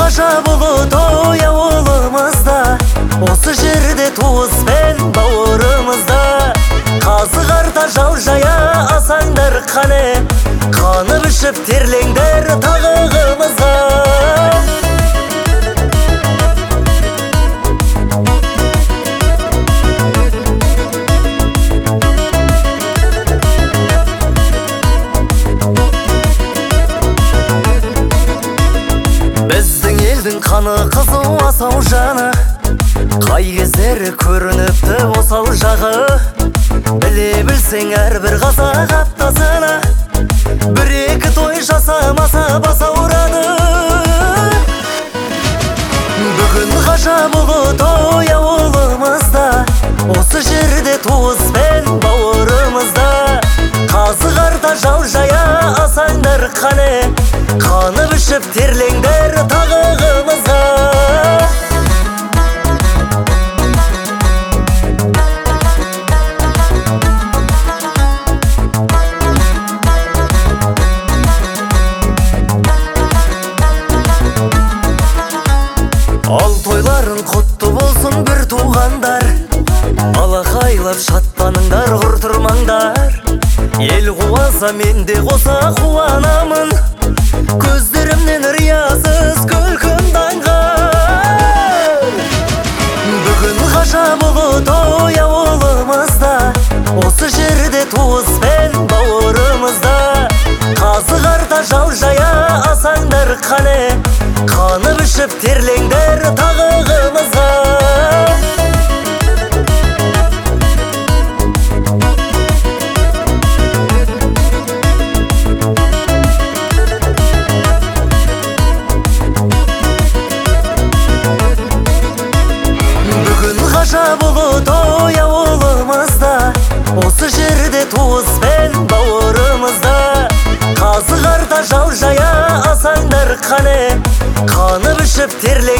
ғажап ұлы той ауылымызда, осы жерде туыс пен бауырымызда. Қазы қарта жал жая асаңдар қане, қанып ішіп терлеңдер тағығымызға. Біздің елдің қаны қызу асау жаны, қай кездері көрініпті осал жағы. Біле білсең әрбір қазақ аптасына, бір-екі той жасамаса бас ауырады. Бүгін ғажап ұлы той ауылымызда, осы жерде туыс пен бауырымызда. Қазы қарта жал жая асаңдар қане, қанып ішіп терлеңдер тағығымызға. Ал тойларын құтты болсын бір туғандар, алақайлап шаттаныңдар, құр тұрмаңдар. Ел қуаса мен де қоса қуанамын, көздерімнен риясыз күлкім таңғар. Бүгін ғажап ұлы той ауылымызда, осы жерде туыс пен бауырымызда. Қазы қарта жал жая асаңдар қане, қанып ішіп терлеңдер тағығымызға. Бүгін ғажап ұлы той ауылымызда, осы жерде туыс пен бауырымызда. Қазы қарта жал жая асаңдар қане, қанып ішіп терлеңдер